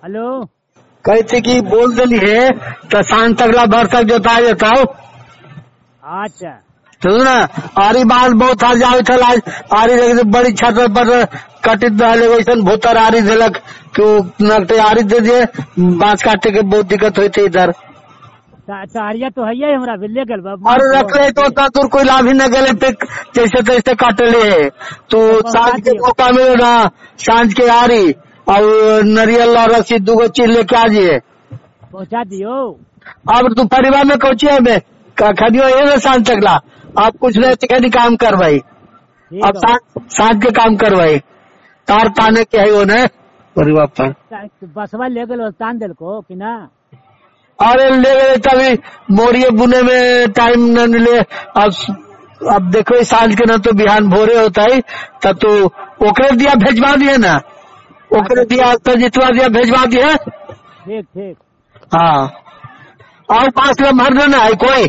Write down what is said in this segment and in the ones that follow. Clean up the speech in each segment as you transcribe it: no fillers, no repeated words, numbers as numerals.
Hello. कहते कि बोल दिली है तो शाम तकला भर तक जोता देता हूँ। अच्छा सुन ना, आरी बाल बहुत आ जावे था आज आरी लगे बड़ी छत पर कटित रहले वैसन भूतर आरी दिलक कि नकटे आरी दे दिए। बांस काटे के बहुत दिक्कत हुई थी इधर। तारिया तो है हमरा ले गल और रख ले तो उतना दूर कोई लाभ ही न गले पे जैसे तैसे काटे ले। तो सांझ के मौका मिले ना, सांझ के आरी और नारियल और रस्सी दूगो चीज लेके आ जाइए। पहुँचा दियो। अब तू परिवार में कौची है में खड़ियो है सांझ तकला। आप कुछ नहीं काम कर भाई, अब सांझ के काम कर भाई। तार ताने के है वो न परिवार पर बसवा ले गल तान दिल को कि ना। अरे ले गए तभी मोरिये बुने में टाइम न मिले। अब देखो सांझ के ना तो बिहान भोरे होता है तब तो ओकरे दिया भेजवा दिए ना, ओकरे दिया तो जितवा दिया भेजवा दिए। ठीक ठीक। हाँ और बांस लम्हर न है कोई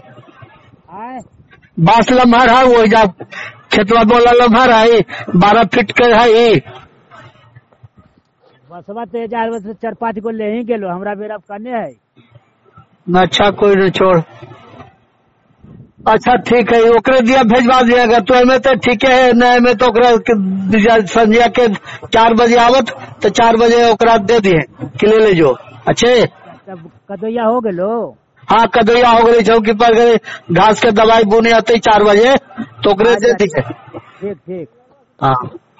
बांस लम्हर है वो जब खेतवा बोला लम्हर है 12 फीट के है। बसवा तो 4-5 को ले ही गेलो हमरा बेरा करने है। अच्छा कोई न छोड़। अच्छा ठीक है ओकरे दिया भेजवा दिएगा तो हमें तो ठीक है न में तो संध्या के 4 बजे आवत तो 4 बजे ओकरा दे दिए कि ले जो। अच्छे तब कदोया हो गेलो। हाँ कदोया हो गई चौकी पर गए घास के दवाई बुने आते 4 बजे तो ओकरे दे दिए। ठीक ठीक। हाँ